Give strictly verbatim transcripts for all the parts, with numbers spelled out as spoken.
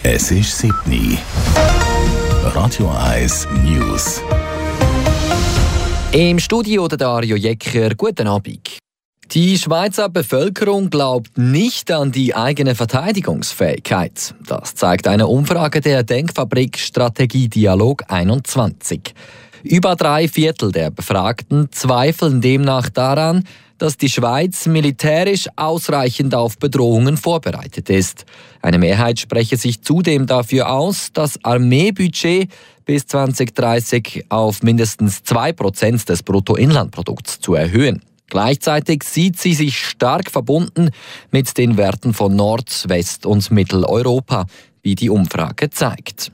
Es ist sieben Uhr. Radio eins News. Im Studio der Dario Jecker. Guten Abend. Die Schweizer Bevölkerung glaubt nicht an die eigene Verteidigungsfähigkeit. Das zeigt eine Umfrage der Denkfabrik Strategie Dialog einundzwanzig. Über drei Viertel der Befragten zweifeln demnach daran, dass die Schweiz militärisch ausreichend auf Bedrohungen vorbereitet ist. Eine Mehrheit spreche sich zudem dafür aus, das Armeebudget bis zwanzig dreißig auf mindestens zwei Prozent des Bruttoinlandprodukts zu erhöhen. Gleichzeitig sieht sie sich stark verbunden mit den Werten von Nord-, West- und Mitteleuropa, wie die Umfrage zeigt.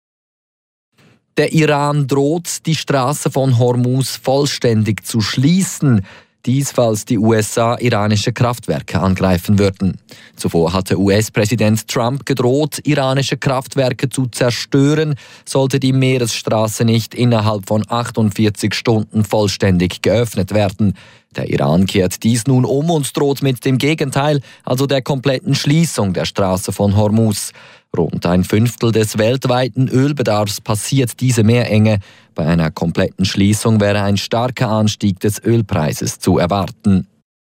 Der Iran droht, die Straße von Hormuz vollständig zu schließen. Dies, falls die U S A iranische Kraftwerke angreifen würden. Zuvor hatte U S-Präsident Trump gedroht, iranische Kraftwerke zu zerstören, sollte die Meeresstraße nicht innerhalb von achtundvierzig Stunden vollständig geöffnet werden. Der Iran kehrt dies nun um und droht mit dem Gegenteil, also der kompletten Schließung der Straße von Hormuz. Rund ein Fünftel des weltweiten Ölbedarfs passiert diese Meerenge. Bei einer kompletten Schließung wäre ein starker Anstieg des Ölpreises zu erwarten.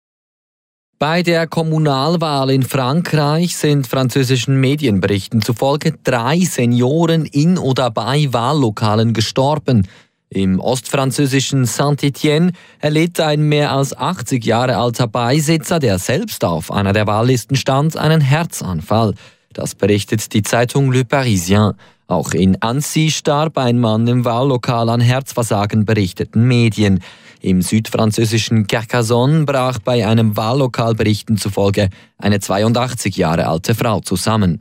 Bei der Kommunalwahl in Frankreich sind französischen Medienberichten zufolge drei Senioren in oder bei Wahllokalen gestorben. Im ostfranzösischen Saint-Étienne erlitt ein mehr als achtzig Jahre alter Beisitzer, der selbst auf einer der Wahllisten stand, einen Herzanfall. Das berichtet die Zeitung Le Parisien. Auch in Annecy starb ein Mann im Wahllokal an Herzversagen, berichteten Medien. Im südfranzösischen Carcassonne brach bei einem Wahllokal Berichten zufolge eine zweiundachtzig Jahre alte Frau zusammen.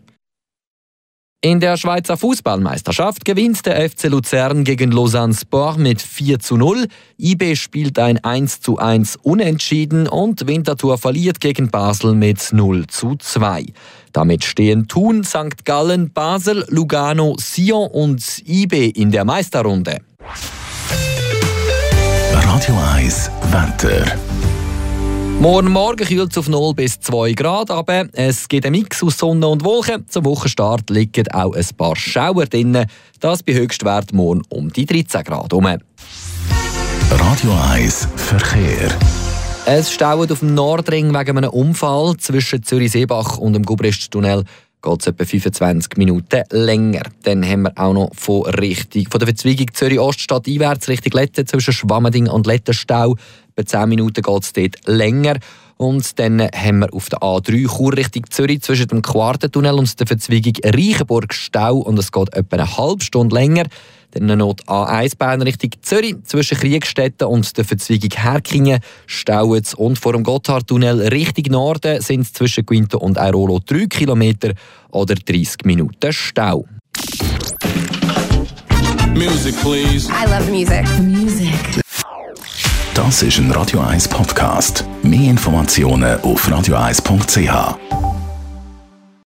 In der Schweizer Fußballmeisterschaft gewinnt der F C Luzern gegen Lausanne Sport mit vier zu null. I B spielt ein eins zu eins Unentschieden und Winterthur verliert gegen Basel mit null zu zwei. Damit stehen Thun, Sankt Gallen, Basel, Lugano, Sion und I B in der Meisterrunde. Radio eins Wetter. Morgen Morgen kühlt es auf null bis zwei Grad, aber es gibt einen Mix aus Sonne und Wolken. Zum Wochenstart liegen auch ein paar Schauer drin. Das bei Höchstwert morgen um die dreizehn Grad herum. Radio eins Verkehr. Es staut auf dem Nordring wegen einem Unfall. Zwischen Zürich-Seebach und dem Gubristtunnel geht es etwa fünfundzwanzig Minuten länger. Dann haben wir auch noch von, Richtung, von der Verzweigung Zürich-Oststadt einwärts Richtung Letten zwischen Schwammending und Lettenstau. Bei zehn Minuten geht es dort länger. Und dann haben wir auf der A drei Chur Richtung Zürich zwischen dem Quartentunnel und der Verzweigung Reichenburg Stau. Und es geht etwa eine halbe Stunde länger. Dann noch die A eins Bahn Richtung Zürich zwischen Kriegstetten und der Verzweigung Herkingen staut es. Und vor dem Gotthardtunnel Richtung Norden sind es zwischen Quinto und Airolo drei Kilometer oder dreissig Minuten Stau. Music, please. I love music. Music. Das ist ein Radio eins Podcast. Mehr Informationen auf radio eins punkt c h.